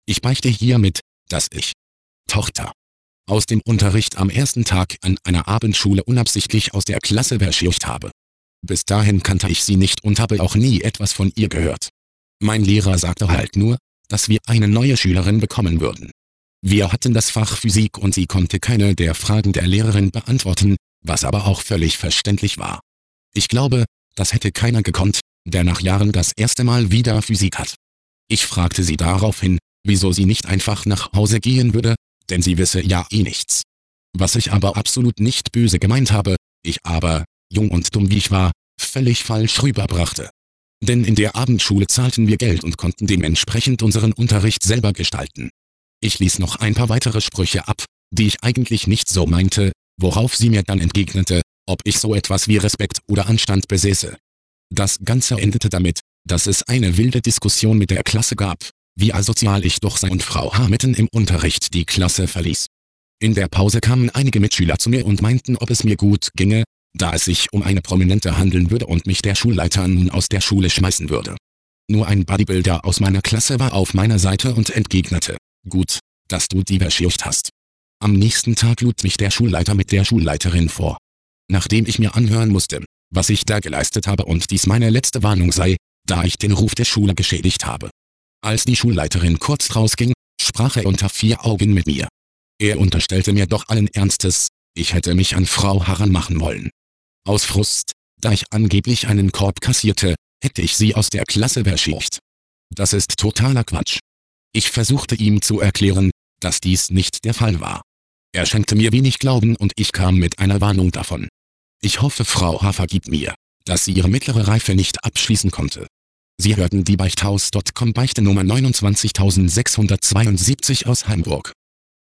Ich beichte hiermit, dass ich Tochter aus dem Unterricht am ersten Tag an einer Abendschule unabsichtlich aus der Klasse verscheucht habe. Bis dahin kannte ich sie nicht und habe auch nie etwas von ihr gehört. Mein Lehrer sagte halt nur, dass wir eine neue Schülerin bekommen würden. Wir hatten das Fach Physik und sie konnte keine der Fragen der Lehrerin beantworten, was aber auch völlig verständlich war. Ich glaube, das hätte keiner gekonnt, der nach Jahren das erste Mal wieder Physik hat. Ich fragte sie daraufhin, wieso sie nicht einfach nach Hause gehen würde, denn sie wisse ja eh nichts. Was ich aber absolut nicht böse gemeint habe, ich aber, jung und dumm wie ich war, völlig falsch rüberbrachte. Denn in der Abendschule zahlten wir Geld und konnten dementsprechend unseren Unterricht selber gestalten. Ich ließ noch ein paar weitere Sprüche ab, die ich eigentlich nicht so meinte, worauf sie mir dann entgegnete, ob ich so etwas wie Respekt oder Anstand besäße. Das Ganze endete damit, dass es eine wilde Diskussion mit der Klasse gab, wie asozial ich doch sei und Frau H. mitten im Unterricht die Klasse verließ. In der Pause kamen einige Mitschüler zu mir und meinten, ob es mir gut ginge, da es sich um eine Prominente handeln würde und mich der Schulleiter nun aus der Schule schmeißen würde. Nur ein Bodybuilder aus meiner Klasse war auf meiner Seite und entgegnete, gut, dass du die verscheucht hast. Am nächsten Tag lud mich der Schulleiter mit der Schulleiterin vor. Nachdem ich mir anhören musste, was ich da geleistet habe und dies meine letzte Warnung sei, da ich den Ruf der Schule geschädigt habe. Als die Schulleiterin kurz rausging, sprach er unter 4 Augen mit mir. Er unterstellte mir doch allen Ernstes, ich hätte mich an Frau H. ranmachen wollen. Aus Frust, da ich angeblich einen Korb kassierte, hätte ich sie aus der Klasse verscheucht. Das ist totaler Quatsch. Ich versuchte ihm zu erklären, dass dies nicht der Fall war. Er schenkte mir wenig Glauben und ich kam mit einer Warnung davon. Ich hoffe, Frau H. vergibt mir, dass sie ihre mittlere Reife nicht abschließen konnte. Sie hörten die Beichthaus.com Beichte Nummer 29672 aus Hamburg.